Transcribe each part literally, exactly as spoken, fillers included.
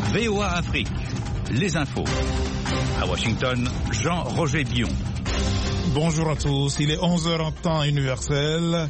V O A Afrique, les infos. À Washington, Jean-Roger Bion. Bonjour à tous, il est onze heures en temps universel.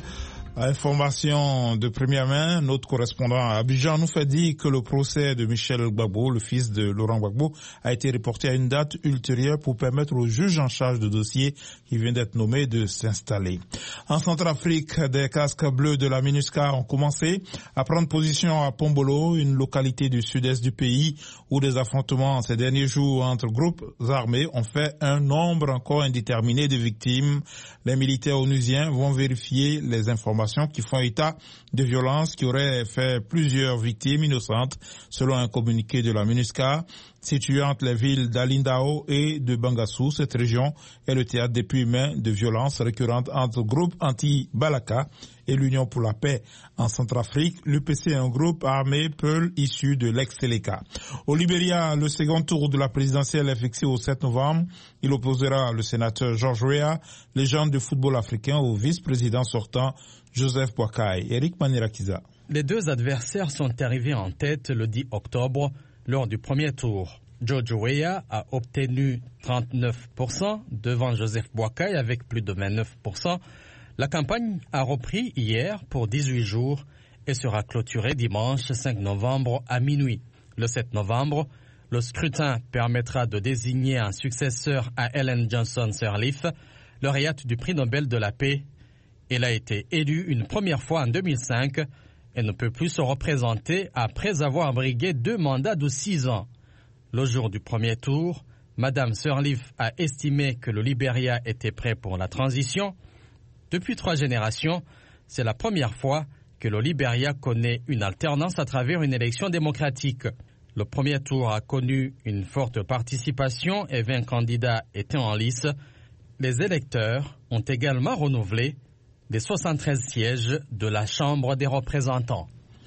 Information de première main, notre correspondant à Abidjan nous fait dire que le procès de Michel Gbagbo, le fils de Laurent Gbagbo, a été reporté à une date ultérieure pour permettre au juge en charge de dossier qui vient d'être nommé de s'installer. En Centrafrique, des casques bleus de la MINUSCA ont commencé à prendre position à Pombolo, une localité du sud-est du pays où des affrontements ces derniers jours entre groupes armés ont fait un nombre encore indéterminé de victimes. Les militaires onusiens vont vérifier les informations qui font état de violences qui auraient fait plusieurs victimes innocentes, selon un communiqué de la MINUSCA. Située entre les villes d'Alindao et de Bangassou, cette région est le théâtre depuis mai de violences récurrentes entre groupes anti-Balaka et l'Union pour la paix. En Centrafrique, l'U P C est un groupe armé Peul issu de l'ex-Séléka. Au Libéria, le second tour de la présidentielle est fixé au sept novembre. Il opposera le sénateur George Weah, légende du football africain, au vice-président sortant Joseph Boakai. Eric Manirakiza. Les deux adversaires sont arrivés en tête le dix octobre lors du premier tour. George Weah a obtenu trente-neuf pour cent devant Joseph Boakai avec plus de vingt-neuf pour cent. La campagne a repris hier pour dix-huit jours et sera clôturée dimanche cinq novembre à minuit. Le sept novembre, le scrutin permettra de désigner un successeur à Ellen Johnson Sirleaf, lauréate du prix Nobel de la paix. Elle a été élue une première fois en deux mille cinq et ne peut plus se représenter après avoir brigué deux mandats de six ans. Le jour du premier tour, Madame Sirleaf a estimé que le Libéria était prêt pour la transition. Depuis trois générations, c'est la première fois que le Libéria connaît une alternance à travers une élection démocratique. Le premier tour a connu une forte participation et vingt candidats étaient en lice. Les électeurs ont également renouvelé les soixante-treize sièges de la Chambre des représentants.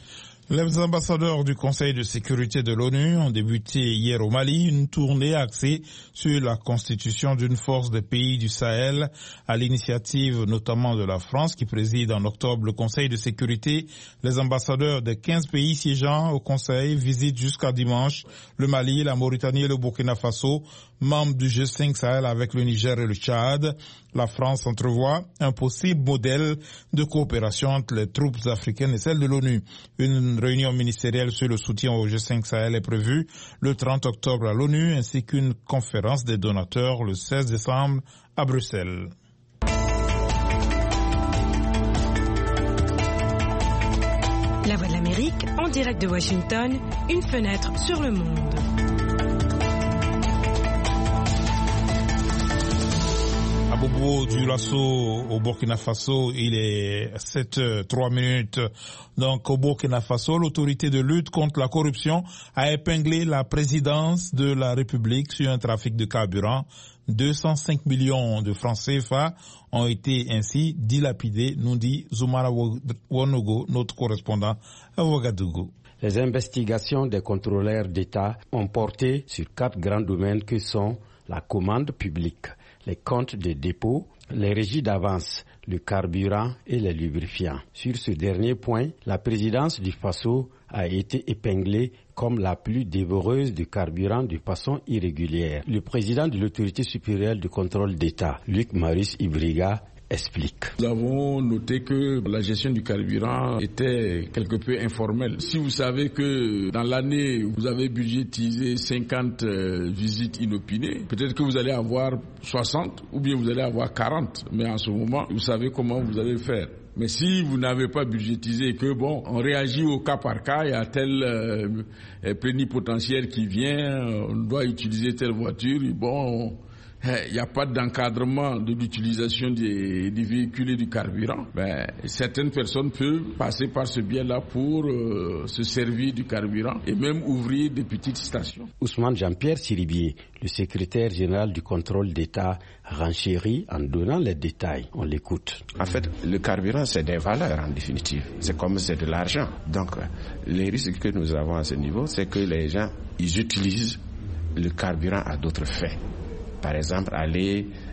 Les ambassadeurs du Conseil de sécurité de l'ONU ont débuté hier au Mali une tournée axée sur la constitution d'une force des pays du Sahel, à l'initiative notamment de la France qui préside en octobre le Conseil de sécurité. Les ambassadeurs des quinze pays siégeant au Conseil visitent jusqu'à dimanche le Mali, la Mauritanie et le Burkina Faso, membres du G cinq Sahel avec le Niger et le Tchad. La France entrevoit un possible modèle de coopération entre les troupes africaines et celles de l'ONU. Une réunion ministérielle sur le soutien au G cinq Sahel est prévue le trente octobre à l'ONU, ainsi qu'une conférence des donateurs le seize décembre à Bruxelles. La Voix de l'Amérique, en direct de Washington, une fenêtre sur le monde. À Bobo du Lasso au Burkina Faso, il est sept heures trois minutes. Donc au Burkina Faso, l'autorité de lutte contre la corruption a épinglé la présidence de la République sur un trafic de carburant. deux cent cinq millions de francs C F A ont été ainsi dilapidés, nous dit Zoumara Wonogo, notre correspondant à Ouagadougou. Les investigations des contrôleurs d'État ont porté sur quatre grands domaines que sont la commande publique, les comptes de dépôt, les régies d'avance, le carburant et les lubrifiants. Sur ce dernier point, la présidence du Faso a été épinglée comme la plus dévoreuse de carburant de façon irrégulière. Le président de l'autorité supérieure de contrôle d'État, Luc Maurice Ibriga, explique. Nous avons noté que la gestion du carburant était quelque peu informelle. Si vous savez que dans l'année, vous avez budgétisé cinquante euh, visites inopinées, peut-être que vous allez avoir soixante ou bien vous allez avoir quarante. Mais en ce moment, vous savez comment vous allez faire. Mais si vous n'avez pas budgétisé que bon, on réagit au cas par cas, il y a tel euh, plénipotentiaire qui vient, on doit utiliser telle voiture, et bon... il n'y a pas d'encadrement de l'utilisation des, des véhicules et du carburant, ben, certaines personnes peuvent passer par ce biais-là pour euh, se servir du carburant et même ouvrir des petites stations. Ousmane Jean-Pierre Siribier, le secrétaire général du contrôle d'État, renchérit en donnant les détails. On l'écoute. En fait, le carburant, c'est des valeurs en définitive. C'est comme c'est de l'argent. Donc, les risques que nous avons à ce niveau, c'est que les gens, ils utilisent le carburant à d'autres fins. Par exemple, aller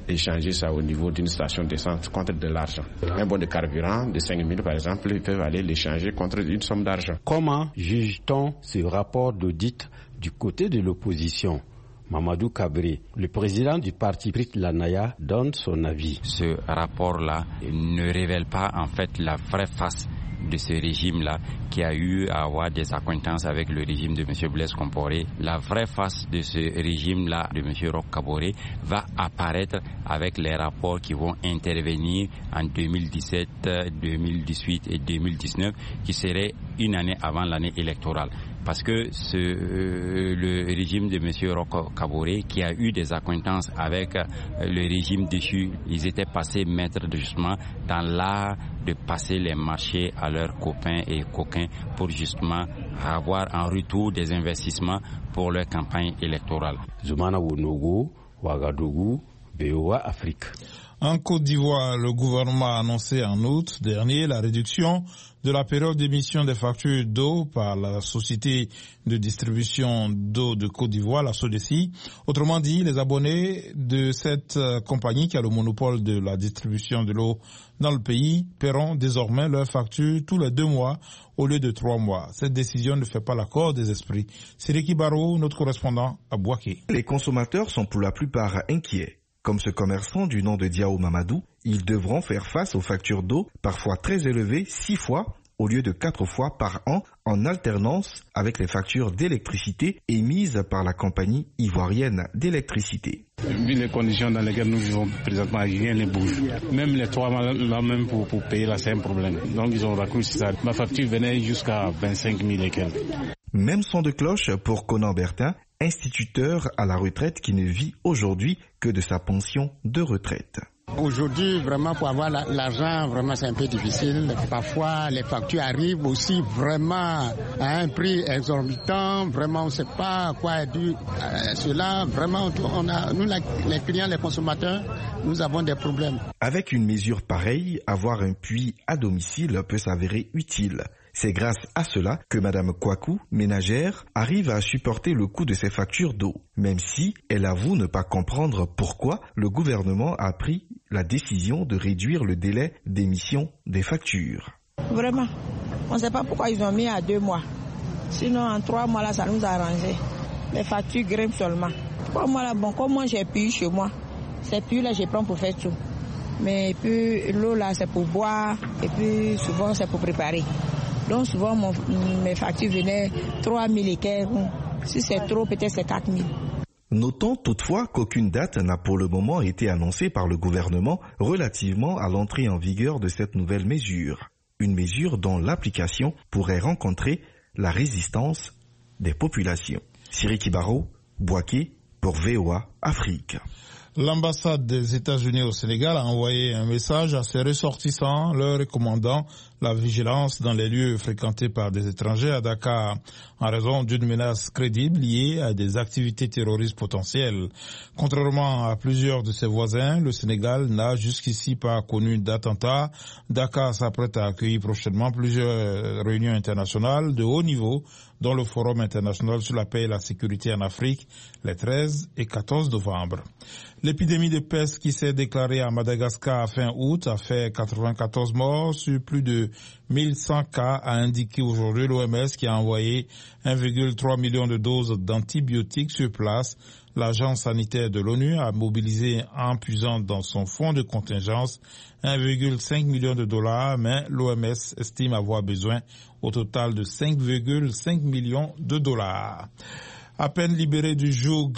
échanger ça au niveau d'une station d'essence contre de l'argent. Un bon de carburant de cinq mille par exemple, ils peuvent aller l'échanger contre une somme d'argent. Comment juge-t-on ce rapport d'audit du côté de l'opposition? Mamadou Kabré, le président du parti Prit Lanaya, donne son avis. Ce rapport-là ne révèle pas en fait la vraie face de ce régime-là qui a eu à avoir des accointances avec le régime de M. Blaise Compaoré. La vraie face de ce régime-là de M. Roch Kaboré va apparaître avec les rapports qui vont intervenir en deux mille dix-sept, deux mille dix-huit et deux mille dix-neuf, qui seraient une année avant l'année électorale. Parce que ce, euh, le régime de M. Roch Kaboré, qui a eu des accointances avec euh, le régime déchu, ils étaient passés maîtres de justement dans l'art de passer les marchés à leurs copains et coquins pour justement avoir en retour des investissements pour leur campagne électorale. Zoumana Wonogo, Ouagadougou, B O A Afrique. En Côte d'Ivoire, le gouvernement a annoncé en août dernier la réduction de la période d'émission des factures d'eau par la société de distribution d'eau de Côte d'Ivoire, la SODECI. Autrement dit, les abonnés de cette compagnie qui a le monopole de la distribution de l'eau dans le pays paieront désormais leurs factures tous les deux mois au lieu de trois mois. Cette décision ne fait pas l'accord des esprits. Siriki Baro, notre correspondant à Bouaké. Les consommateurs sont pour la plupart inquiets. Comme ce commerçant du nom de Diao Mamadou, ils devront faire face aux factures d'eau, parfois très élevées, six fois au lieu de quatre fois par an, en alternance avec les factures d'électricité émises par la compagnie ivoirienne d'électricité. Vu les conditions dans lesquelles nous vivons présentement, rien ne bouge. Même les trois mois là même pour, pour payer là, c'est un problème. Donc ils ont raccourci ça. Ma facture venait jusqu'à vingt-cinq mille et quelques. Même son de cloche pour Conan Bertin, instituteur à la retraite qui ne vit aujourd'hui que de sa pension de retraite. Aujourd'hui, vraiment, pour avoir l'argent, vraiment, c'est un peu difficile. Parfois, les factures arrivent aussi vraiment à un prix exorbitant. Vraiment, on ne sait pas à quoi est dû euh, cela. Vraiment, on a, nous, les clients, les consommateurs, nous avons des problèmes. Avec une mesure pareille, avoir un puits à domicile peut s'avérer utile. C'est grâce à cela que Madame Kwaku, ménagère, arrive à supporter le coût de ses factures d'eau, même si elle avoue ne pas comprendre pourquoi le gouvernement a pris la décision de réduire le délai d'émission des factures. Vraiment, on ne sait pas pourquoi ils ont mis à deux mois. Sinon, en trois mois, là, ça nous a arrangé. Les factures grimpent seulement. Trois mois, là, bon, comme moi, j'ai pu chez moi. Ces puits, là, je prends pour faire tout. Mais puis, l'eau, là, c'est pour boire. Et puis, souvent, c'est pour préparer. Donc souvent, mon, mes factures venaient trois mille et quelques. Si c'est trop, peut-être c'est quatre mille. Notons toutefois qu'aucune date n'a pour le moment été annoncée par le gouvernement relativement à l'entrée en vigueur de cette nouvelle mesure. Une mesure dont l'application pourrait rencontrer la résistance des populations. Siriki Baro, Bouaké, pour V O A Afrique. L'ambassade des États-Unis au Sénégal a envoyé un message à ses ressortissants leur recommandant la vigilance dans les lieux fréquentés par des étrangers à Dakar en raison d'une menace crédible liée à des activités terroristes potentielles. Contrairement à plusieurs de ses voisins, le Sénégal n'a jusqu'ici pas connu d'attentat. Dakar s'apprête à accueillir prochainement plusieurs réunions internationales de haut niveau, dont le Forum international sur la paix et la sécurité en Afrique les treize et quatorze novembre. L'épidémie de peste qui s'est déclarée à Madagascar à fin août a fait quatre-vingt-quatorze morts sur plus de mille cent cas, a indiqué aujourd'hui l'O M S qui a envoyé un virgule trois million de doses d'antibiotiques sur place. L'agence sanitaire de l'ONU a mobilisé en puisant dans son fonds de contingence un virgule cinq million de dollars, mais l'O M S estime avoir besoin au total de cinq virgule cinq millions de dollars. À peine libéré du joug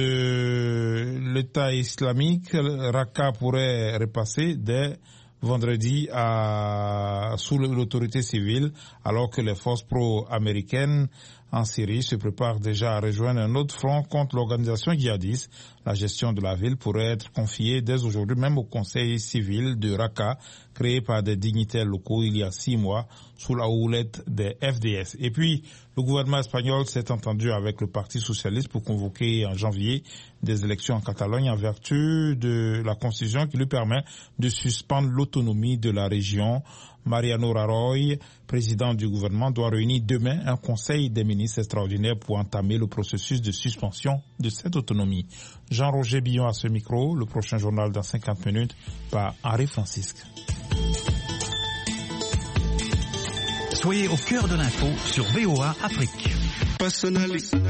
de l'État islamique, Raqqa pourrait repasser dès vendredi à, sous l'autorité civile, alors que les forces pro-américaines en Syrie se préparent déjà à rejoindre un autre front contre l'organisation djihadiste. La gestion de la ville pourrait être confiée dès aujourd'hui même au conseil civil de Raqqa, créé par des dignitaires locaux il y a six mois, sous la houlette des F D S. Et puis, le gouvernement espagnol s'est entendu avec le Parti socialiste pour convoquer en janvier des élections en Catalogne en vertu de la constitution qui lui permet de suspendre l'autonomie de la région Mariano Rajoy, président du gouvernement, doit réunir demain un conseil des ministres extraordinaire pour entamer le processus de suspension de cette autonomie. Jean-Roger Billon à ce micro, le prochain journal dans cinquante minutes par Henri Francisque. Soyez au cœur de l'info sur V O A Afrique. Personnalité.